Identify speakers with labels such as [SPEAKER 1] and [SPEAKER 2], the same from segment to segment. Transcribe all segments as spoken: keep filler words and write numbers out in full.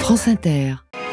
[SPEAKER 1] France Inter.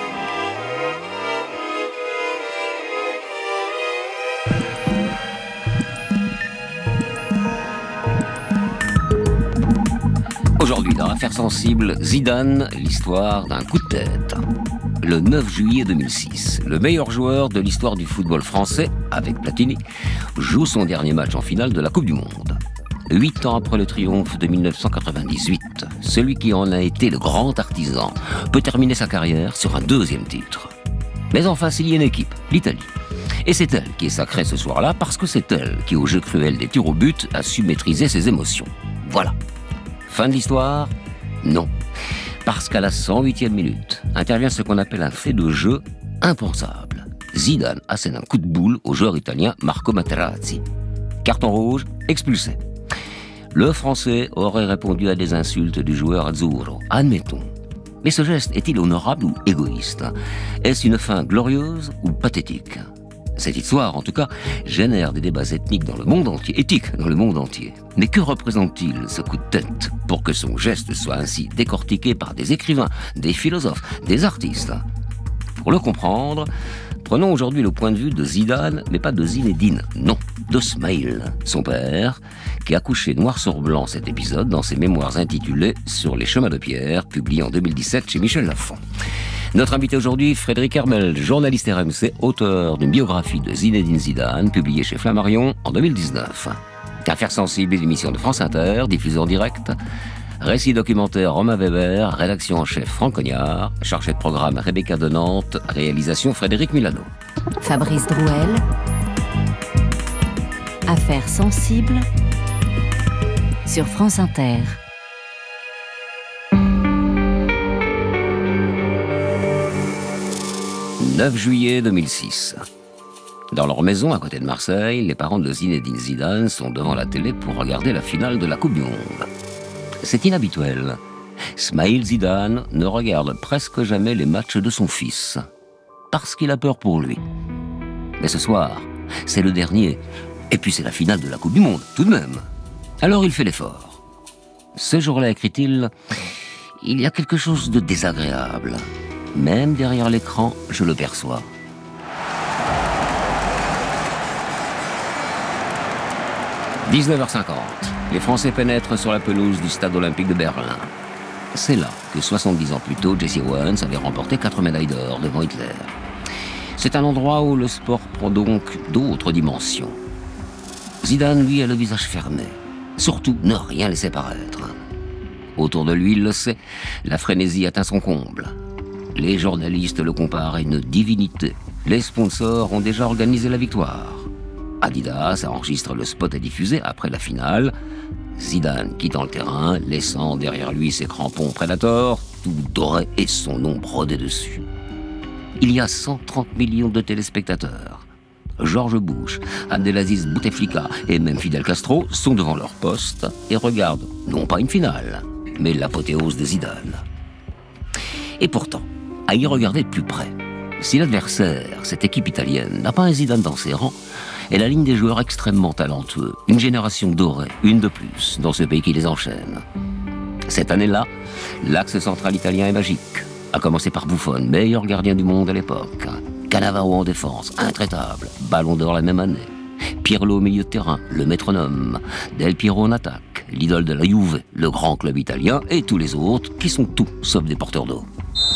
[SPEAKER 2] Aujourd'hui, dans Affaires sensibles, Zidane, l'histoire d'un coup de tête. Le neuf juillet deux mille six, le meilleur joueur de l'histoire du football français, avec Platini, joue son dernier match en finale de la Coupe du Monde. Huit ans après le triomphe de mille neuf cent quatre-vingt-dix-huit, celui qui en a été le grand artisan peut terminer sa carrière sur un deuxième titre. Mais en face, il y a une équipe, l'Italie. Et c'est elle qui est sacrée ce soir-là parce que c'est elle qui, au jeu cruel des tirs au but, a su maîtriser ses émotions. Voilà. Fin de l'histoire ? Non. Parce qu'à la cent huitième minute, intervient ce qu'on appelle un fait de jeu impensable. Zidane assène un coup de boule au joueur italien Marco Materazzi. Carton rouge, expulsé. Le Français aurait répondu à des insultes du joueur azzurro, admettons. Mais ce geste est-il honorable ou égoïste ? Est-ce une fin glorieuse ou pathétique ? Cette histoire, en tout cas, génère des débats ethniques dans le monde entier, éthiques dans le monde entier. Mais que représente-t-il, ce coup de tête, pour que son geste soit ainsi décortiqué par des écrivains, des philosophes, des artistes ? Pour le comprendre, prenons aujourd'hui le point de vue de Zidane, mais pas de Zinedine, non, de Smaïl, son père, qui a couché noir sur blanc cet épisode dans ses mémoires intitulés « Sur les chemins de pierre », publiés en deux mille dix-sept chez Michel Lafon. Notre invité aujourd'hui, Frédéric Hermel, journaliste R M C, auteur d'une biographie de Zinedine Zidane, publiée chez Flammarion en deux mille dix-neuf. Affaires sensibles, émission de France Inter, diffusée en direct. Récit documentaire Romain Weber, rédaction en chef Franck Cognard, chargé de programme Rebecca de Nantes, réalisation Frédéric Milano.
[SPEAKER 1] Fabrice Drouel. Affaires sensibles sur France Inter.
[SPEAKER 2] neuf juillet deux mille six. Dans leur maison à côté de Marseille, les parents de Zinedine Zidane sont devant la télé pour regarder la finale de la Coupe du Monde. C'est inhabituel. Smaïl Zidane ne regarde presque jamais les matchs de son fils, parce qu'il a peur pour lui. Mais ce soir, c'est le dernier, et puis c'est la finale de la Coupe du Monde, tout de même. Alors il fait l'effort. Ce jour-là, écrit-il, il y a quelque chose de désagréable. Même derrière l'écran, je le perçois. dix-neuf heures cinquante. Les Français pénètrent sur la pelouse du stade olympique de Berlin. C'est là que soixante-dix ans plus tôt, Jesse Owens avait remporté quatre médailles d'or devant Hitler. C'est un endroit où le sport prend donc d'autres dimensions. Zidane, lui, a le visage fermé. Surtout, ne rien laisser paraître. Autour de lui, il le sait, la frénésie atteint son comble. Les journalistes le comparent à une divinité. Les sponsors ont déjà organisé la victoire. Adidas enregistre le spot à diffuser après la finale. Zidane quittant le terrain, laissant derrière lui ses crampons Predator, tout doré et son nom brodé dessus. Il y a cent trente millions de téléspectateurs. George Bush, Abdelaziz Bouteflika et même Fidel Castro sont devant leur poste et regardent non pas une finale, mais l'apothéose de Zidane. Et pourtant, à y regarder de plus près, si l'adversaire, cette équipe italienne, n'a pas un Zidane dans ses rangs, elle aligne des joueurs extrêmement talentueux, une génération dorée, une de plus, dans ce pays qui les enchaîne. Cette année-là, l'axe central italien est magique, à commencer par Buffon, meilleur gardien du monde à l'époque. Cannavaro en défense, intraitable, ballon d'or la même année. Pirlo au milieu de terrain, le métronome. Del Piero en attaque, l'idole de la Juve, le grand club italien, et tous les autres qui sont tout sauf des porteurs d'eau.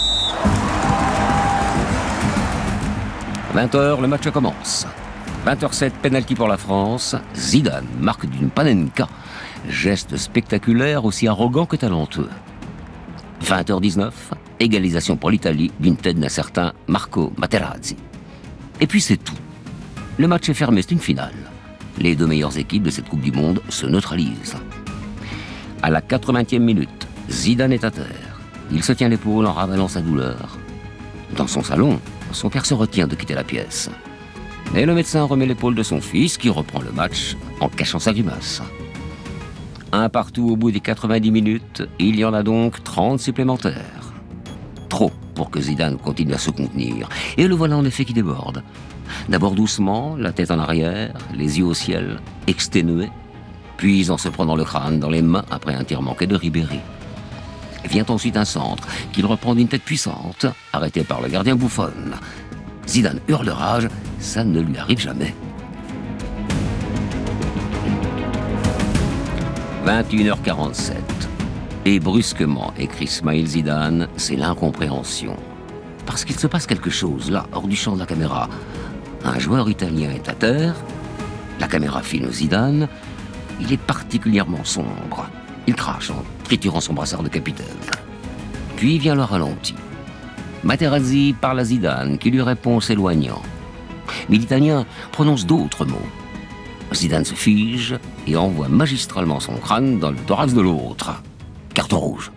[SPEAKER 2] vingt heures, le match commence. vingt heures sept, penalty pour la France. Zidane marque d'une panenka. Geste spectaculaire aussi arrogant que talentueux. vingt heures dix-neuf, égalisation pour l'Italie d'une tête d'un certain Marco Materazzi. Et puis c'est tout. Le match est fermé, c'est une finale. Les deux meilleures équipes de cette Coupe du Monde se neutralisent. À la quatre-vingtième minute, Zidane est à terre. Il se tient l'épaule en ravalant sa douleur. Dans son salon, son père se retient de quitter la pièce. Et le médecin remet l'épaule de son fils qui reprend le match en cachant sa grimace. Un partout au bout des quatre-vingt-dix minutes, il y en a donc trente supplémentaires. Trop pour que Zidane continue à se contenir. Et le voilà en effet qui déborde. D'abord doucement, la tête en arrière, les yeux au ciel, exténué, puis en se prenant le crâne dans les mains après un tir manqué de Ribéry. Vient ensuite un centre, qu'il reprend d'une tête puissante, arrêté par le gardien Buffon. Zidane hurle de rage, ça ne lui arrive jamais. vingt et une heures quarante-sept. Et brusquement, écrit Smaïl Zidane, c'est l'incompréhension. Parce qu'il se passe quelque chose, là, hors du champ de la caméra. Un joueur italien est à terre, la caméra filme Zidane, il est particulièrement sombre. Il crache en triturant son brassard de capitaine. Puis vient le ralenti. Materazzi parle à Zidane, qui lui répond s'éloignant. Mais l'Italien prononce d'autres mots. Zidane se fige et envoie magistralement son crâne dans le thorax de l'autre. Carton rouge.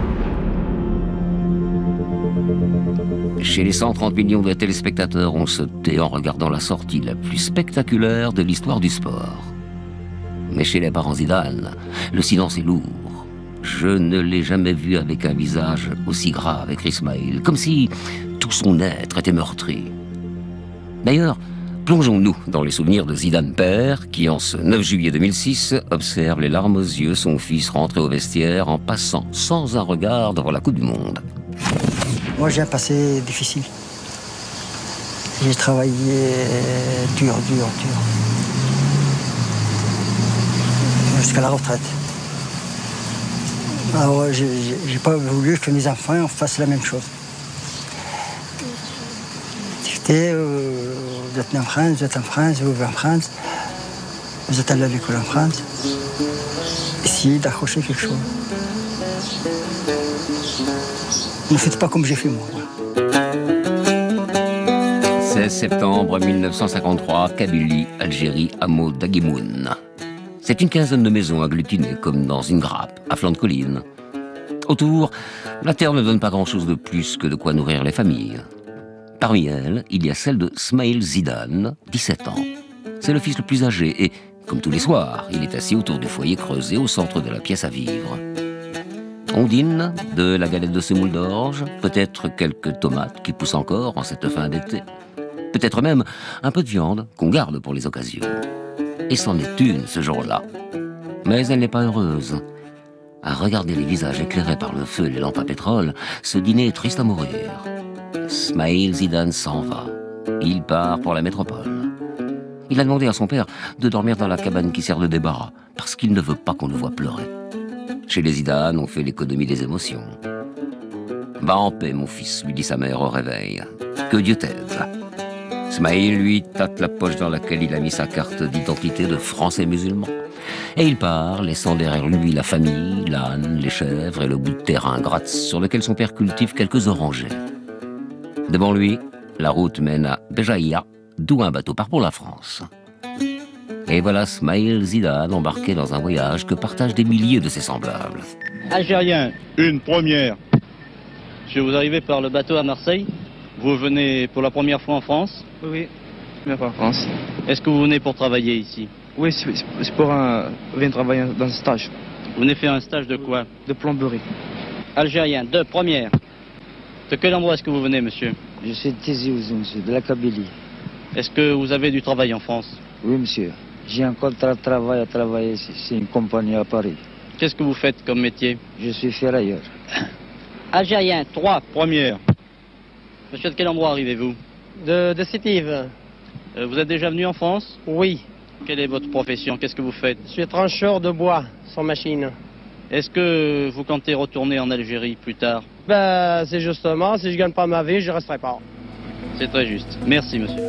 [SPEAKER 2] Chez les cent trente millions de téléspectateurs, on se tait en regardant la sortie la plus spectaculaire de l'histoire du sport. Mais chez les parents Zidane, le silence est lourd. Je ne l'ai jamais vu avec un visage aussi grave, écrit Smaïl, comme si tout son être était meurtri. D'ailleurs, plongeons-nous dans les souvenirs de Zidane père, qui en ce neuf juillet deux mille six observe les larmes aux yeux son fils rentrer au vestiaire en passant sans un regard devant la Coupe du Monde.
[SPEAKER 3] Moi, j'ai un passé difficile. J'ai travaillé dur, dur, dur. Jusqu'à la retraite. Alors, j'ai, j'ai pas voulu que mes enfants fassent la même chose. C'était, euh, vous êtes né en France, vous êtes en France, vous vivez en France, vous êtes allé à l'école en France. Essayez d'accrocher quelque chose. Ne faites pas comme j'ai fait moi.
[SPEAKER 2] seize septembre mille neuf cent cinquante-trois, Kabylie, Algérie, hameau d'Agimoun. C'est une quinzaine de maisons agglutinées comme dans une grappe, à flanc de colline. Autour, la terre ne donne pas grand-chose de plus que de quoi nourrir les familles. Parmi elles, il y a celle de Smaïl Zidane, dix-sept ans. C'est le fils le plus âgé et, comme tous les soirs, il est assis autour du foyer creusé au centre de la pièce à vivre. On dîne de la galette de semoule d'orge, peut-être quelques tomates qui poussent encore en cette fin d'été. Peut-être même un peu de viande qu'on garde pour les occasions. Et c'en est une ce jour-là. Mais elle n'est pas heureuse. À regarder les visages éclairés par le feu et les lampes à pétrole, ce dîner est triste à mourir. Smaïl Zidane s'en va. Il part pour la métropole. Il a demandé à son père de dormir dans la cabane qui sert de débarras, parce qu'il ne veut pas qu'on le voie pleurer. Chez les Zidane, on fait l'économie des émotions. « Va en paix, mon fils », lui dit sa mère au réveil. « Que Dieu t'aide ». Smaïl, lui, tâte la poche dans laquelle il a mis sa carte d'identité de Français musulman. Et il part, laissant derrière lui la famille, l'âne, les chèvres et le bout de terrain gratte sur lequel son père cultive quelques orangers. Devant lui, la route mène à Béjaïa, d'où un bateau part pour la France. Et voilà Smaïl Zidane embarqué dans un voyage que partagent des milliers de ses semblables.
[SPEAKER 4] Algérien, une première. Je vous arrivez par le bateau à Marseille. Vous venez pour la première fois en France?
[SPEAKER 5] Oui, première fois en France.
[SPEAKER 4] Est-ce que vous venez pour travailler ici?
[SPEAKER 5] Oui, c'est pour un... Je viens travailler dans un stage.
[SPEAKER 4] Vous venez faire un stage de quoi?
[SPEAKER 5] De plomberie.
[SPEAKER 4] Algérien, deux premières. De quel endroit est-ce que vous venez, monsieur?
[SPEAKER 6] Je suis de Tizi Ouzou, monsieur, de la Kabylie.
[SPEAKER 4] Est-ce que vous avez du travail en France?
[SPEAKER 6] Oui, monsieur. J'ai un contrat de travail à travailler ici. C'est une compagnie à Paris.
[SPEAKER 4] Qu'est-ce que vous faites comme métier?
[SPEAKER 6] Je suis ferrailleur.
[SPEAKER 4] Algérien, trois premières. Monsieur, de quel endroit arrivez-vous?
[SPEAKER 7] De, de Sétive.
[SPEAKER 4] Euh, vous êtes déjà venu en France?
[SPEAKER 7] Oui.
[SPEAKER 4] Quelle est votre profession? Qu'est-ce que vous faites?
[SPEAKER 7] Je suis trancheur de bois, sans machine.
[SPEAKER 4] Est-ce que vous comptez retourner en Algérie plus tard?
[SPEAKER 7] Ben, c'est justement, si je gagne pas ma vie, je resterai pas.
[SPEAKER 4] C'est très juste. Merci, monsieur.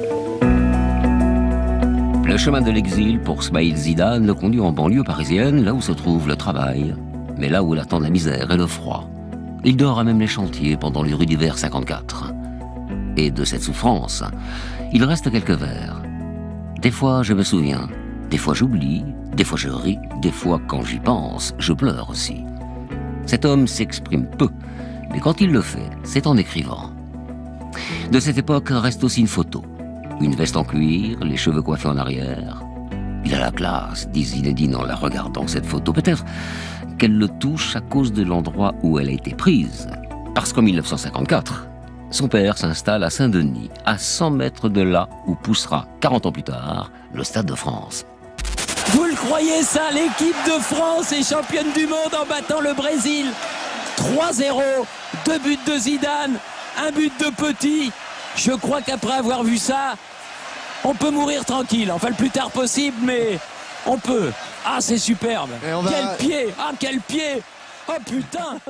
[SPEAKER 2] Le chemin de l'exil pour Smaïl Zidane le conduit en banlieue parisienne, là où se trouve le travail, mais là où l'attend la misère et le froid. Il dort à même les chantiers pendant les rues d'hiver cinquante-quatre. Et de cette souffrance, il reste quelques vers. Des fois, je me souviens, des fois j'oublie, des fois je ris, des fois, quand j'y pense, je pleure aussi. Cet homme s'exprime peu, mais quand il le fait, c'est en écrivant. De cette époque reste aussi une photo. Une veste en cuir, les cheveux coiffés en arrière. Il a la classe, dit Zinedine en la regardant, cette photo. Peut-être qu'elle le touche à cause de l'endroit où elle a été prise. Parce qu'en mille neuf cent cinquante-quatre, son père s'installe à Saint-Denis, à cent mètres de là où poussera, quarante ans plus tard, le Stade de France.
[SPEAKER 8] Vous le croyez ça, l'équipe de France est championne du monde en battant le Brésil. trois zéro, deux buts de Zidane, un but de Petit. Je crois qu'après avoir vu ça, on peut mourir tranquille. Enfin, le plus tard possible, mais on peut. Ah, c'est superbe. Va... Quel pied. Ah, quel pied. Oh, putain.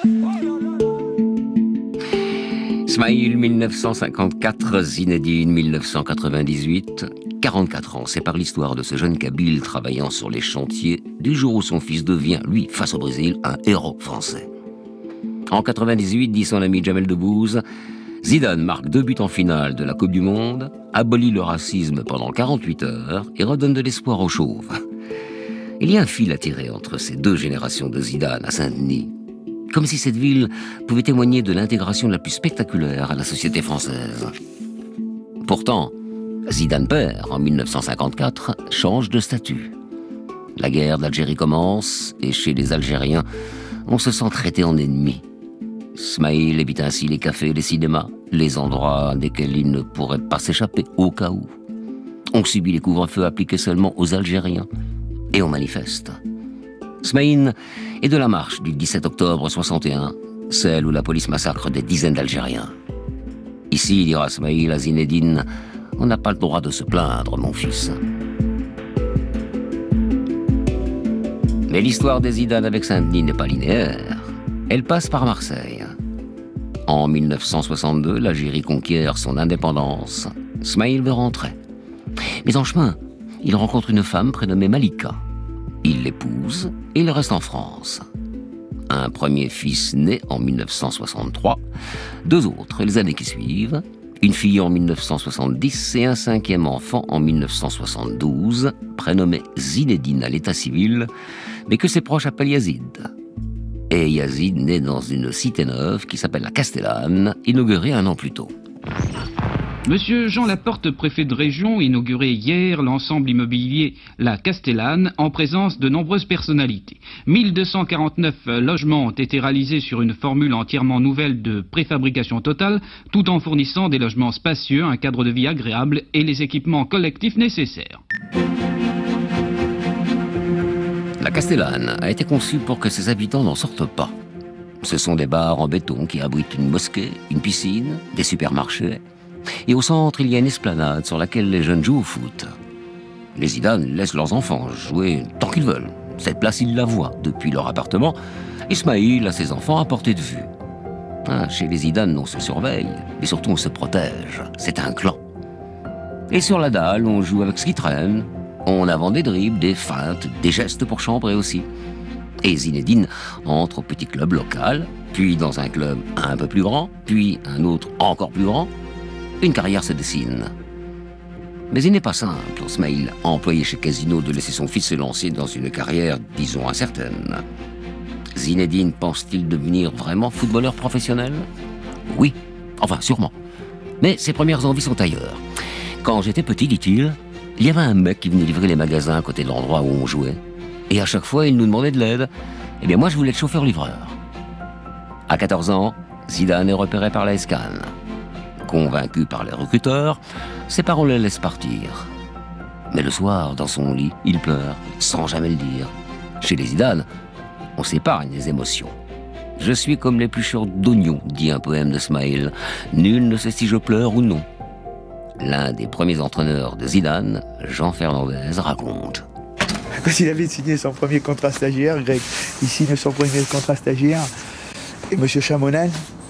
[SPEAKER 2] Smaïl, mille neuf cent cinquante-quatre, Zinedine, mille neuf cent quatre-vingt-dix-huit. quarante-quatre ans, c'est par l'histoire de ce jeune Kabyle travaillant sur les chantiers du jour où son fils devient, lui, face au Brésil, un héros français. En quatre-vingt-dix-huit, dit son ami Jamel Debbouze, Zidane marque deux buts en finale de la Coupe du Monde, abolit le racisme pendant quarante-huit heures et redonne de l'espoir aux chauves. Il y a un fil à tirer entre ces deux générations de Zidane à Saint-Denis, comme si cette ville pouvait témoigner de l'intégration la plus spectaculaire à la société française. Pourtant, Zidane père, en mille neuf cent cinquante-quatre, change de statut. La guerre d'Algérie commence et chez les Algériens, on se sent traité en ennemi. Smaïl évite ainsi les cafés et les cinémas, les endroits desquels il ne pourrait pas s'échapper au cas où. On subit les couvre-feux appliqués seulement aux Algériens et on manifeste. Smaïn est de la marche du dix-sept octobre soixante et un, celle où la police massacre des dizaines d'Algériens. Ici, dira Smaïl à Zinedine, on n'a pas le droit de se plaindre, mon fils. Mais l'histoire des Zidane avec Saint-Denis n'est pas linéaire. Elle passe par Marseille. En mille neuf cent soixante-deux, l'Algérie conquiert son indépendance. Smaïl veut rentrer. Mais en chemin, il rencontre une femme prénommée Malika. Il l'épouse et il reste en France. Un premier fils naît en mille neuf cent soixante-trois, deux autres les années qui suivent, une fille en mille neuf cent soixante-dix et un cinquième enfant en mille neuf cent soixante-douze, prénommé Zinedine à l'état civil, mais que ses proches appellent Yazid. Et Yazid naît dans une cité neuve qui s'appelle la Castellane, inaugurée un an plus tôt.
[SPEAKER 9] Monsieur Jean Laporte, préfet de région, inauguré hier l'ensemble immobilier La Castellane en présence de nombreuses personnalités. mille deux cent quarante-neuf logements ont été réalisés sur une formule entièrement nouvelle de préfabrication totale, tout en fournissant des logements spacieux, un cadre de vie agréable et les équipements collectifs nécessaires.
[SPEAKER 2] La Castellane a été conçue pour que ses habitants n'en sortent pas. Ce sont des bars en béton qui abritent une mosquée, une piscine, des supermarchés. Et au centre, il y a une esplanade sur laquelle les jeunes jouent au foot. Les Zidane laissent leurs enfants jouer tant qu'ils veulent. Cette place, ils la voient depuis leur appartement. Ismaïl a ses enfants à portée de vue. Ah, chez les Zidane, on se surveille, mais surtout on se protège. C'est un clan. Et sur la dalle, on joue avec ce qui traîne. On invente des dribbles, des feintes, des gestes pour chambrer aussi. Et Zinedine entre au petit club local, puis dans un club un peu plus grand, puis un autre encore plus grand. Une carrière se dessine. Mais il n'est pas simple, pour Smaïl, employé chez Casino, de laisser son fils se lancer dans une carrière, disons, incertaine. Zinedine pense-t-il devenir vraiment footballeur professionnel ? Oui, enfin sûrement. Mais ses premières envies sont ailleurs. Quand j'étais petit, dit-il, il y avait un mec qui venait livrer les magasins à côté de l'endroit où on jouait. Et à chaque fois, il nous demandait de l'aide. Eh bien moi, je voulais être chauffeur-livreur. À quatorze ans, Zidane est repéré par la S C A N. Convaincu par les recruteurs, ses parents le laissent partir. Mais le soir, dans son lit, il pleure, sans jamais le dire. Chez les Zidane, on s'épargne des émotions. « Je suis comme l'épluchure d'oignons », dit un poème de Smaïl. « Nul ne sait si je pleure ou non. » L'un des premiers entraîneurs de Zidane, Jean Fernandez, raconte.
[SPEAKER 10] Quand il avait signé son premier contrat stagiaire, Greg, il signe son premier contrat stagiaire, et M. Chamonal,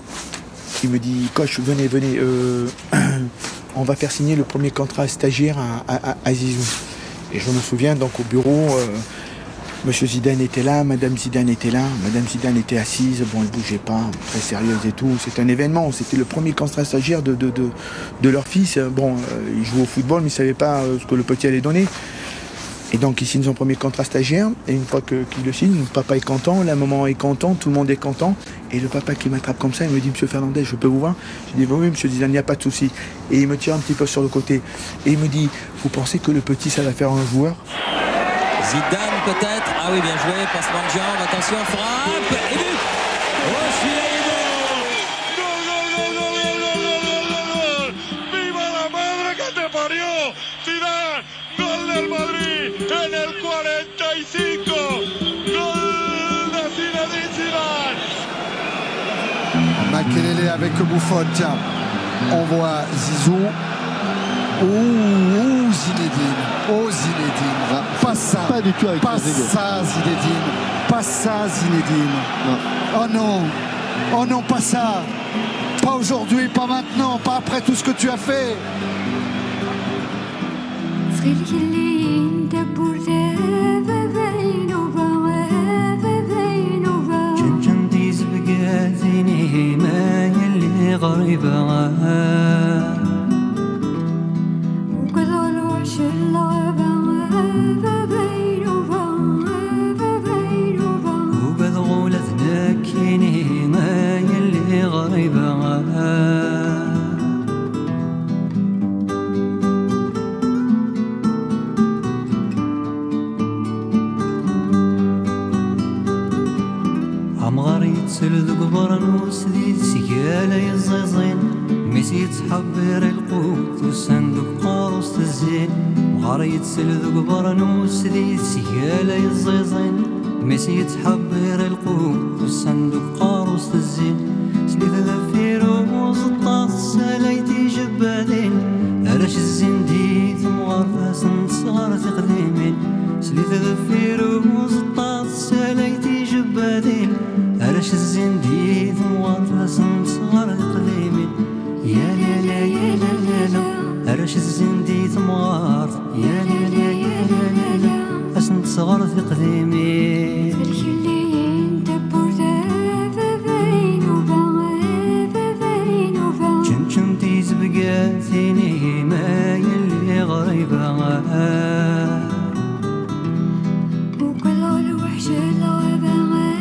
[SPEAKER 10] il me dit, coach, venez, venez, euh, on va faire signer le premier contrat stagiaire à, à, à Zizou. Et je me souviens, donc au bureau, euh, M. Zidane était là, Mme Zidane était là, Mme Zidane était assise, bon, elle ne bougeait pas, très sérieuse et tout. C'était un événement, c'était le premier contrat stagiaire de, de, de, de leur fils. Bon, euh, il jouait au football, mais il ne savait pas euh, ce que le petit allait donner. Et donc il signe son premier contrat stagiaire, et une fois que, qu'il le signe, le papa est content, la maman est content, tout le monde est content. Et le papa qui m'attrape comme ça, il me dit, Monsieur Fernandez, je peux vous voir? Je dis, oui, Monsieur Zidane, il n'y a pas de souci. Et il me tire un petit peu sur le côté. Et il me dit, vous pensez que le petit, ça va faire un joueur?
[SPEAKER 8] Zidane peut-être. Ah oui, bien joué, passement de jambe, attention, frappe, et but. Oh, celui-là est beau.
[SPEAKER 11] ¡Viva la madre que te parió! Zidane, gol del Madrid en el cuarenta y cinco. Gol de Zinedine Zidane.
[SPEAKER 12] jouer avec Buffon. Tiens, on voit Zizou. Ouh, ouh, Zinedine. Oh, Zinedine. Pas ça.
[SPEAKER 13] Pas du tout avec
[SPEAKER 12] Pas ça, Zinedine. Pas ça, Zinedine.
[SPEAKER 13] Non.
[SPEAKER 12] Oh non. Oh non, pas ça. Pas aujourd'hui, pas maintenant, pas après tout ce que tu as fait.
[SPEAKER 14] تحبر القوت وصندوق قاروس الزين مغاريت سلذوق برنوس ذي سيالة الزيزين ميسي تحبر القوت وصندوق قاروس الزين سليت ذفيروز الطاس سلايتي جبادين أرش الزنديد مغرفاس صغار تقديمين سليت ذفيروز الطاس سلايتي جبادين أرش الزنديد مغرفاس صغار تقديمين يا لا لا يا لا لا لا أرش الزندي ثمار يا لا لا يا لا لا لا أسنت صغار في قديمي جن جن تيز بقاتيني ما يلي غريبة وكل الوحش الغابة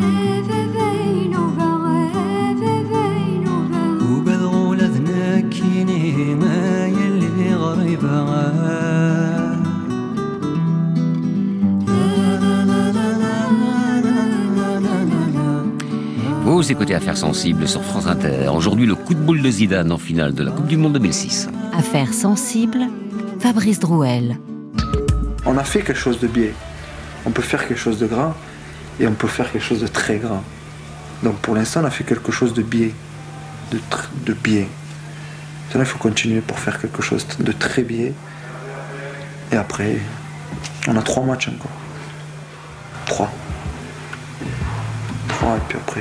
[SPEAKER 2] Vous écoutez Affaires sensibles sur France Inter. Aujourd'hui, le coup de boule de Zidane en finale de la Coupe du Monde deux mille six.
[SPEAKER 1] Affaires sensibles, Fabrice Drouel.
[SPEAKER 10] On a fait quelque chose de biais. On peut faire quelque chose de grand et on peut faire quelque chose de très grand. Donc pour l'instant, on a fait quelque chose de biais. De, tr- de biais. Maintenant, il faut continuer pour faire quelque chose de très biais. Et après, on a trois matchs encore. Trois. Trois, et puis après...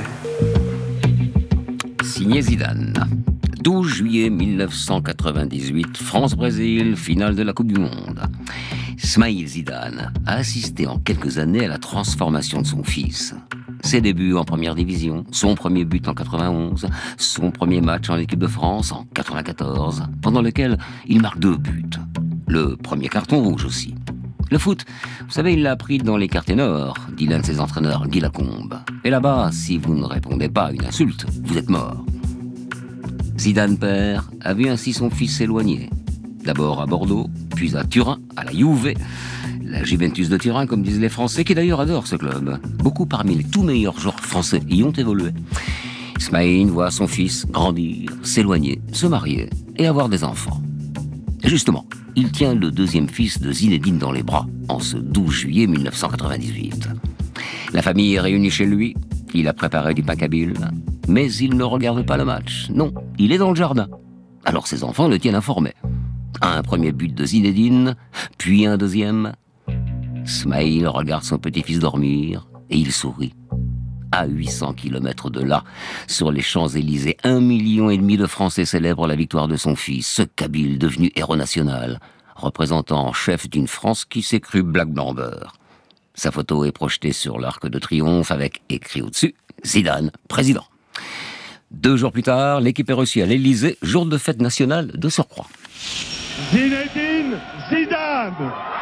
[SPEAKER 2] Signé Zidane. douze juillet mille neuf cent quatre-vingt-dix-huit, France-Brésil, finale de la Coupe du Monde. Smaïl Zidane a assisté en quelques années à la transformation de son fils. Ses débuts en première division, son premier but en quatre-vingt-onze, son premier match en équipe de France en quatre-vingt-quatorze, pendant lequel il marque deux buts. Le premier carton rouge aussi. Le foot, vous savez, il l'a appris dans les quartiers nord, dit l'un de ses entraîneurs, Guy Lacombe. Et là-bas, si vous ne répondez pas à une insulte, vous êtes mort. Zidane père a vu ainsi son fils s'éloigner. D'abord à Bordeaux, puis à Turin, à la Juve, la Juventus de Turin, comme disent les Français, qui d'ailleurs adorent ce club. Beaucoup parmi les tout meilleurs joueurs français y ont évolué. Smaïn voit son fils grandir, s'éloigner, se marier et avoir des enfants. Et justement, il tient le deuxième fils de Zinedine dans les bras, en ce douze juillet mille neuf cent quatre-vingt-dix-huit. La famille est réunie chez lui, il a préparé du pain kabyle, mais il ne regarde pas le match. Non, il est dans le jardin. Alors ses enfants le tiennent informé. Un premier but de Zinedine, puis un deuxième. Smaïl regarde son petit-fils dormir, et il sourit. À huit cents kilomètres de là, sur les Champs-Élysées, un million et demi de Français célèbrent la victoire de son fils, ce Kabyle devenu héros national, représentant en chef d'une France qui s'est crue black blanc beurre. Sa photo est projetée sur l'Arc de Triomphe avec écrit au-dessus « Zidane, président ». Deux jours plus tard, l'équipe est reçue à l'Élysée, jour de fête nationale de surcroît.
[SPEAKER 15] Zinedine Zidane,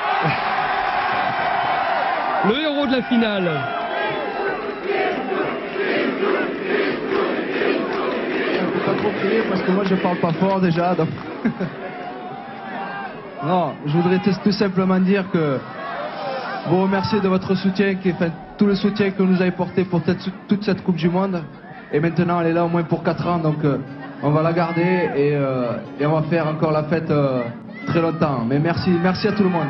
[SPEAKER 15] le héros de la finale.
[SPEAKER 5] Pas trop crier parce que moi je parle pas fort déjà donc... Non, je voudrais t- tout simplement dire que vous remercier de votre soutien, qui, enfin, tout le soutien que vous nous avez porté pour cette, toute cette Coupe du Monde. Et maintenant elle est là au moins pour quatre ans, donc euh, on va la garder et, euh, et on va faire encore la fête euh, très longtemps. Mais merci, merci à tout le monde.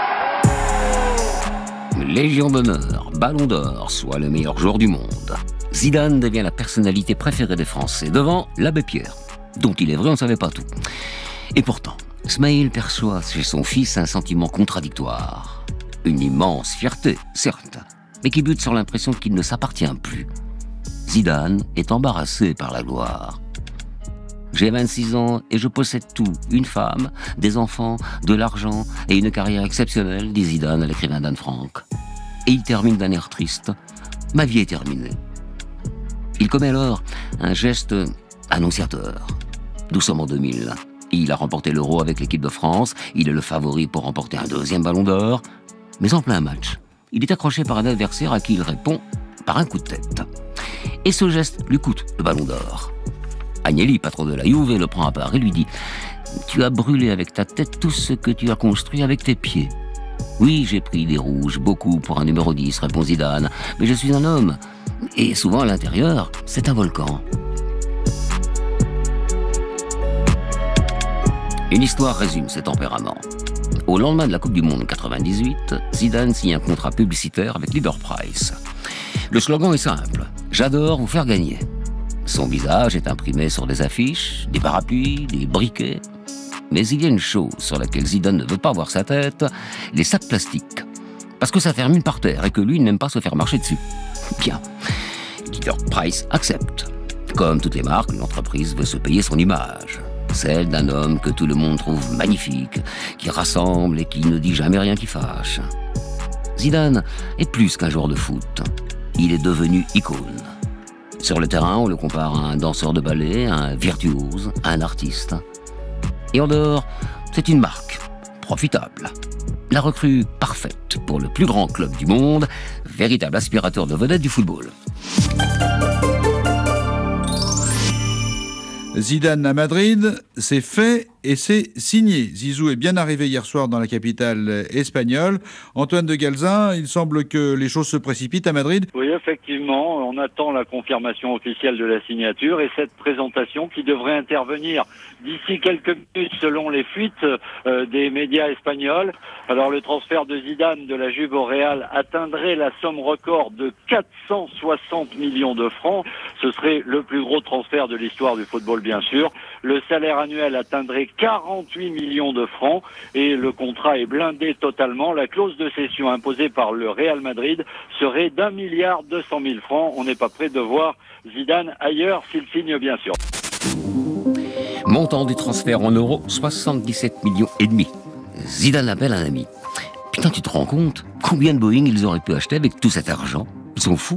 [SPEAKER 2] Légion d'honneur, Ballon d'Or, soit le meilleur joueur du monde. Zidane devient la personnalité préférée des Français, devant l'abbé Pierre, dont il est vrai on ne savait pas tout. Et pourtant, Smaïl perçoit chez son fils un sentiment contradictoire. Une immense fierté, certes, mais qui bute sur l'impression qu'il ne s'appartient plus. Zidane est embarrassé par la gloire. J'ai vingt-six ans et je possède tout, une femme, des enfants, de l'argent et une carrière exceptionnelle, dit Zidane à l'écrivain d'Anne Frank. Et il termine d'un air triste. Ma vie est terminée. Il commet alors un geste annonciateur. Nous sommes en deux mille. Il a remporté l'Euro avec l'équipe de France. Il est le favori pour remporter un deuxième ballon d'or. Mais en plein match, il est accroché par un adversaire à qui il répond par un coup de tête. Et ce geste lui coûte le ballon d'or. Agnelli, patron de la Juve, le prend à part et lui dit « Tu as brûlé avec ta tête tout ce que tu as construit avec tes pieds. » « Oui, j'ai pris des rouges, beaucoup pour un numéro dix, répond Zidane, mais je suis un homme. Et souvent à l'intérieur, c'est un volcan. » Une histoire résume ses tempéraments. Au lendemain de la Coupe du Monde quatre-vingt-dix-huit, Zidane signe un contrat publicitaire avec Leader Price. Le slogan est simple « J'adore vous faire gagner ». Son visage est imprimé sur des affiches, des parapluies, des briquets. Mais il y a une chose sur laquelle Zidane ne veut pas voir sa tête, les sacs plastiques. Parce que ça termine par terre et que lui n'aime pas se faire marcher dessus. Bien. Leader Price accepte. Comme toutes les marques, l'entreprise veut se payer son image. Celle d'un homme que tout le monde trouve magnifique, qui rassemble et qui ne dit jamais rien qui fâche. Zidane est plus qu'un joueur de foot. Il est devenu icône. Sur le terrain, on le compare à un danseur de ballet, à un virtuose, à un artiste. Et en dehors, c'est une marque profitable. La recrue parfaite pour le plus grand club du monde, véritable aspirateur de vedettes du football.
[SPEAKER 13] Zidane à Madrid, c'est fait et c'est signé. Zizou est bien arrivé hier soir dans la capitale espagnole. Antoine de Galzin, il semble que les choses se précipitent à Madrid.
[SPEAKER 16] Oui, effectivement, on attend la confirmation officielle de la signature et cette présentation qui devrait intervenir d'ici quelques minutes selon les fuites euh, des médias espagnols. Alors le transfert de Zidane de la Juve au Real atteindrait la somme record de quatre cent soixante millions de francs. Ce serait le plus gros transfert de l'histoire du football, bien sûr. Le salaire annuel atteindrait quarante-huit millions de francs et le contrat est blindé totalement. La clause de cession imposée par le Real Madrid serait d'un milliard deux cent mille francs. On n'est pas prêt de voir Zidane ailleurs s'il signe, bien sûr.
[SPEAKER 2] Montant du transfert en euros, soixante-dix-sept millions et demi. Zidane appelle un ami. Putain, tu te rends compte combien de Boeing ils auraient pu acheter avec tout cet argent? Ils sont fous.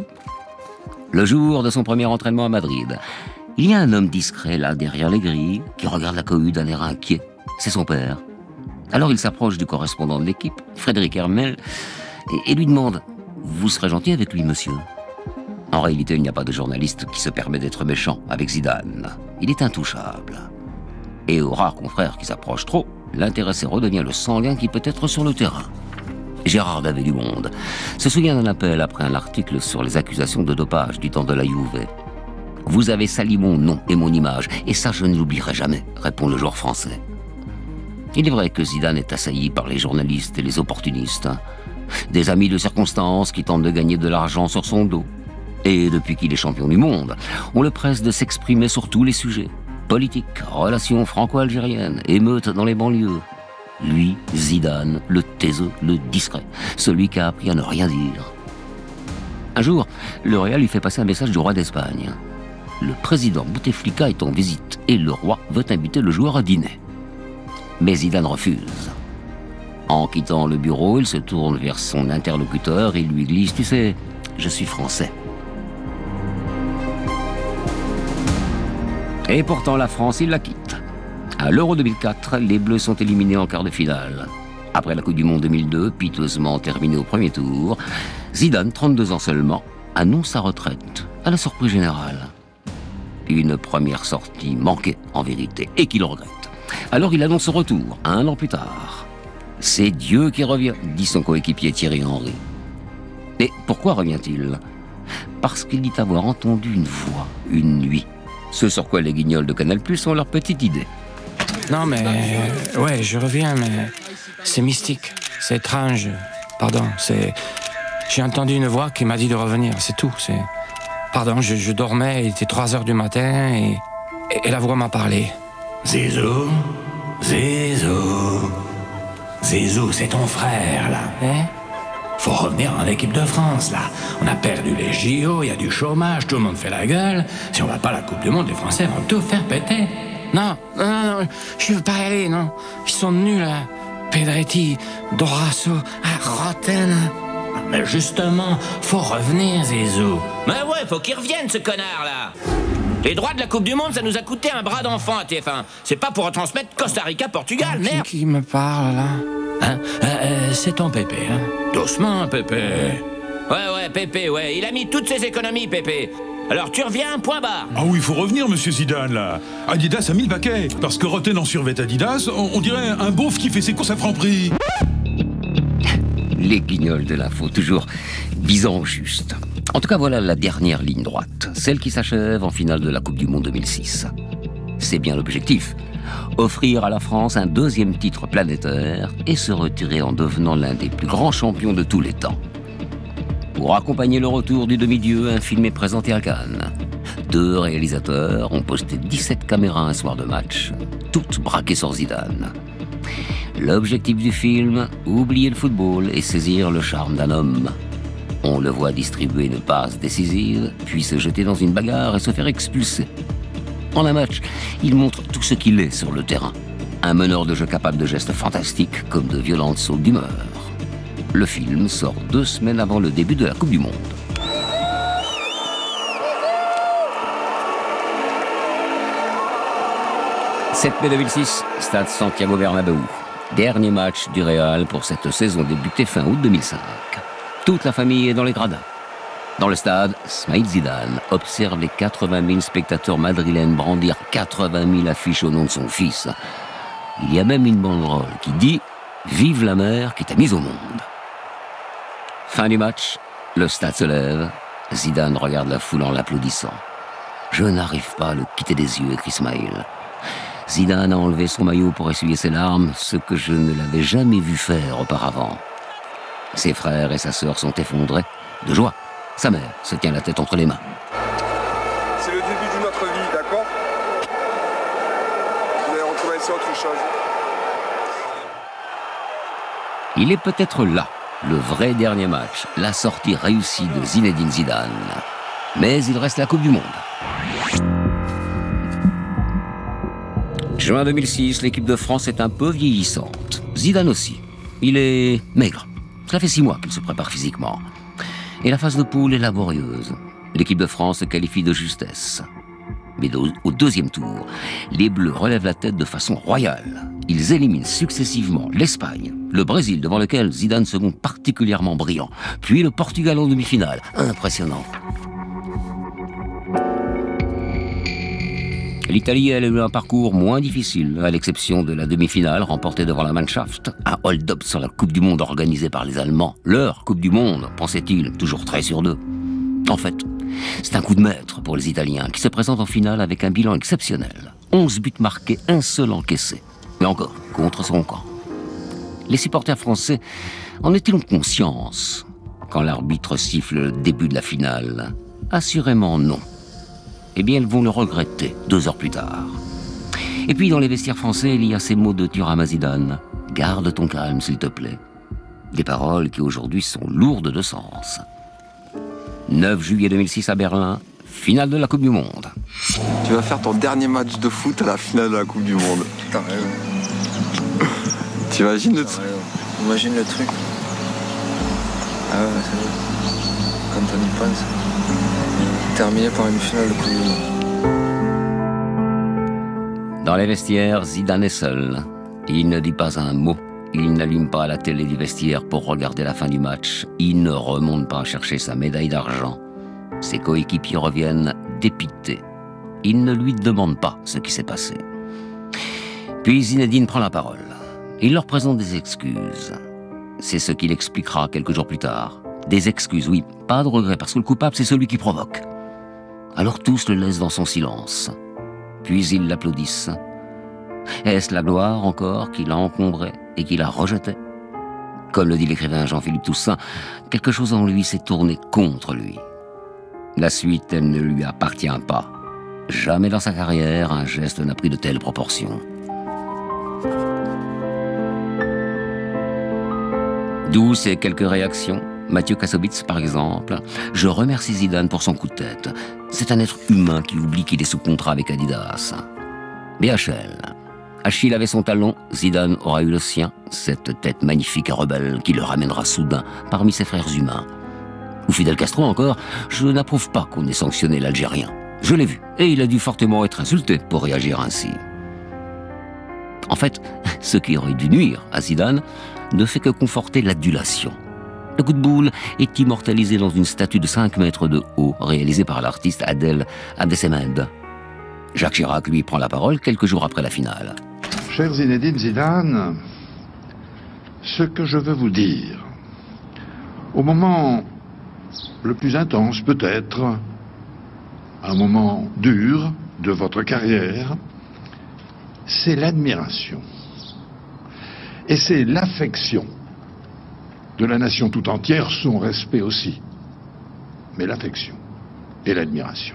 [SPEAKER 2] Le jour de son premier entraînement à Madrid, il y a un homme discret là, derrière les grilles, qui regarde la cohue d'un air inquiet. C'est son père. Alors il s'approche du correspondant de l'équipe, Frédéric Hermel, et, et lui demande « Vous serez gentil avec lui, monsieur ?» En réalité, il n'y a pas de journaliste qui se permet d'être méchant avec Zidane. Il est intouchable. Et aux rares confrères qui s'approchent trop, l'intéressé redevient le sanguin qui peut être sur le terrain. Gérard Davet du Monde se souvient d'un appel après un article sur les accusations de dopage du temps de la Juve. « Vous avez sali mon nom et mon image, et ça je ne l'oublierai jamais », répond le joueur français. Il est vrai que Zidane est assailli par les journalistes et les opportunistes. Des amis de circonstance qui tentent de gagner de l'argent sur son dos. Et depuis qu'il est champion du monde, on le presse de s'exprimer sur tous les sujets. Politique, relations franco-algériennes, émeutes dans les banlieues. Lui, Zidane, le taiseux, le discret, celui qui a appris à ne rien dire. Un jour, le Real lui fait passer un message du roi d'Espagne. Le président Bouteflika est en visite et le roi veut inviter le joueur à dîner. Mais Zidane refuse. En quittant le bureau, il se tourne vers son interlocuteur et lui glisse « Tu sais, je suis français ». Et pourtant, la France, il la quitte. À l'Euro deux mille quatre, les Bleus sont éliminés en quart de finale. Après la Coupe du Monde deux mille deux, piteusement terminée au premier tour, Zidane, trente-deux ans seulement, annonce sa retraite, à la surprise générale. Une première sortie manquée, en vérité, et qu'il regrette. Alors il annonce son retour, un an plus tard. « C'est Dieu qui revient », dit son coéquipier Thierry Henry. Et pourquoi revient-il? Parce qu'il dit avoir entendu une voix, une nuit. Ce sur quoi les guignols de Canal+ ont leur petite idée.
[SPEAKER 17] Non mais, euh, ouais, je reviens, mais c'est mystique, c'est étrange. Pardon, c'est... J'ai entendu une voix qui m'a dit de revenir, c'est tout, c'est... Pardon, je, je dormais, il était trois heures du matin et, et, et la voix m'a parlé.
[SPEAKER 18] Zizou, Zizou, Zizou, c'est ton frère, là.
[SPEAKER 17] Hein?
[SPEAKER 18] Faut revenir en équipe de France, là. On a perdu les J O, il y a du chômage, tout le monde fait la gueule. Si on va pas à la Coupe du Monde, les Français vont tout faire péter.
[SPEAKER 17] Non, non, non, je veux pas y aller, non. Ils sont nuls, là. Pedretti, Dorasso, Roten.
[SPEAKER 18] Mais justement, faut revenir, Zizou.
[SPEAKER 19] Mais ouais, faut qu'il revienne, ce connard-là. Les droits de la Coupe du Monde, ça nous a coûté un bras d'enfant à T F un. C'est pas pour retransmettre Costa Rica-Portugal, merde.
[SPEAKER 17] Qui, qui me parle, là?
[SPEAKER 18] Hein euh, euh, C'est ton Pépé, hein. Doucement, Pépé.
[SPEAKER 19] Ouais, ouais, Pépé, ouais. Il a mis toutes ses économies, Pépé. Alors tu reviens, point barre.
[SPEAKER 11] Ah oui, il faut revenir, monsieur Zidane, là. Adidas a mis le paquet. Parce que Roten en survêt Adidas, on, on dirait un beauf qui fait ses courses à Franprix.
[SPEAKER 2] Les guignols de l'info, toujours bisant juste. En tout cas, voilà la dernière ligne droite, celle qui s'achève en finale de la Coupe du Monde deux mille six. C'est bien l'objectif. Offrir à la France un deuxième titre planétaire et se retirer en devenant l'un des plus grands champions de tous les temps. Pour accompagner le retour du demi-dieu, un film est présenté à Cannes. Deux réalisateurs ont posté dix-sept caméras un soir de match, toutes braquées sur Zidane. L'objectif du film, oublier le football et saisir le charme d'un homme. On le voit distribuer une passe décisive, puis se jeter dans une bagarre et se faire expulser. En un match, il montre tout ce qu'il est sur le terrain. Un meneur de jeu capable de gestes fantastiques comme de violentes sautes d'humeur. Le film sort deux semaines avant le début de la Coupe du Monde. sept mai deux mille six, stade Santiago Bernabéu. Dernier match du Real pour cette saison débutée fin août deux mille cinq. Toute la famille est dans les gradins. Dans le stade, Smaïl Zidane observe les quatre-vingt mille spectateurs madrilènes brandir quatre-vingt mille affiches au nom de son fils. Il y a même une banderole qui dit « Vive la mère qui t'a mise au monde ». Fin du match, le stade se lève. Zidane regarde la foule en l'applaudissant. « Je n'arrive pas à le quitter des yeux », écrit Smaïl. Zidane a enlevé son maillot pour essuyer ses larmes, ce que je ne l'avais jamais vu faire auparavant. Ses frères et sa sœur sont effondrés de joie. Sa mère se tient la tête entre les mains.
[SPEAKER 20] C'est le début de notre vie, d'accord? Vous allez recommencer autre chose.
[SPEAKER 2] Il est peut-être là, le vrai dernier match, la sortie réussie de Zinedine Zidane. Mais il reste la Coupe du Monde. Juin deux mille six, l'équipe de France est un peu vieillissante. Zidane aussi. Il est maigre. Cela fait six mois qu'il se prépare physiquement. Et la phase de poule est laborieuse. L'équipe de France se qualifie de justesse. Mais au deuxième tour, les Bleus relèvent la tête de façon royale. Ils éliminent successivement l'Espagne, le Brésil, devant lequel Zidane se montre particulièrement brillant, puis le Portugal en demi-finale. Impressionnant. L'Italie, elle, a eu un parcours moins difficile, à l'exception de la demi-finale remportée devant la Mannschaft, un hold-up sur la Coupe du Monde organisée par les Allemands. Leur Coupe du Monde, pensait-il, toujours très sur deux. En fait, c'est un coup de maître pour les Italiens, qui se présentent en finale avec un bilan exceptionnel. onze buts marqués, un seul encaissé. Mais encore, contre son camp. Les supporters français en étaient-ils conscience quand l'arbitre siffle le début de la finale? Assurément non. Eh bien, ils vont le regretter deux heures plus tard. Et puis, dans les vestiaires français, il y a ces mots de Thuram à Zidane. « Garde ton calme, s'il te plaît ». Des paroles qui, aujourd'hui, sont lourdes de sens. neuf juillet deux mille six à Berlin, finale de la Coupe du Monde.
[SPEAKER 20] Tu vas faire ton dernier match de foot à la finale de la Coupe du Monde.
[SPEAKER 6] Putain, rêve.
[SPEAKER 20] Tu imagines le truc?
[SPEAKER 6] Imagine le truc. Ah ouais, c'est vrai. Quand on y pense. Terminé par une finale de Coupe du Monde.
[SPEAKER 2] Dans les vestiaires, Zidane est seul. Il ne dit pas un mot. Il n'allume pas la télé du vestiaire pour regarder la fin du match. Il ne remonte pas chercher sa médaille d'argent. Ses coéquipiers reviennent dépités. Ils ne lui demandent pas ce qui s'est passé. Puis Zinedine prend la parole. Il leur présente des excuses. C'est ce qu'il expliquera quelques jours plus tard. Des excuses, oui, pas de regret, parce que le coupable, c'est celui qui provoque. Alors tous le laissent dans son silence. Puis ils l'applaudissent. Est-ce la gloire encore qui l'a encombré et qui l'a rejeté? Comme le dit l'écrivain Jean-Philippe Toussaint, quelque chose en lui s'est tourné contre lui. La suite, elle ne lui appartient pas. Jamais dans sa carrière, un geste n'a pris de telles proportions. D'où ces quelques réactions. Mathieu Kassovitz, par exemple. Je remercie Zidane pour son coup de tête. C'est un être humain qui oublie qu'il est sous contrat avec Adidas. B H L. Achille avait son talon, Zidane aura eu le sien. Cette tête magnifique et rebelle qui le ramènera soudain parmi ses frères humains. Ou Fidel Castro encore, je n'approuve pas qu'on ait sanctionné l'Algérien. Je l'ai vu, et il a dû fortement être insulté pour réagir ainsi. En fait, ce qui aurait dû nuire à Zidane ne fait que conforter l'adulation. Le coup de boule est immortalisé dans une statue de cinq mètres de haut, réalisée par l'artiste Adel Abdesemed. Jacques Chirac, lui, prend la parole quelques jours après la finale.
[SPEAKER 21] Cher Zinedine Zidane, ce que je veux vous dire, au moment le plus intense peut-être, un moment dur de votre carrière, c'est l'admiration. Et c'est l'affection de la nation tout entière, son respect aussi. Mais l'affection et l'admiration.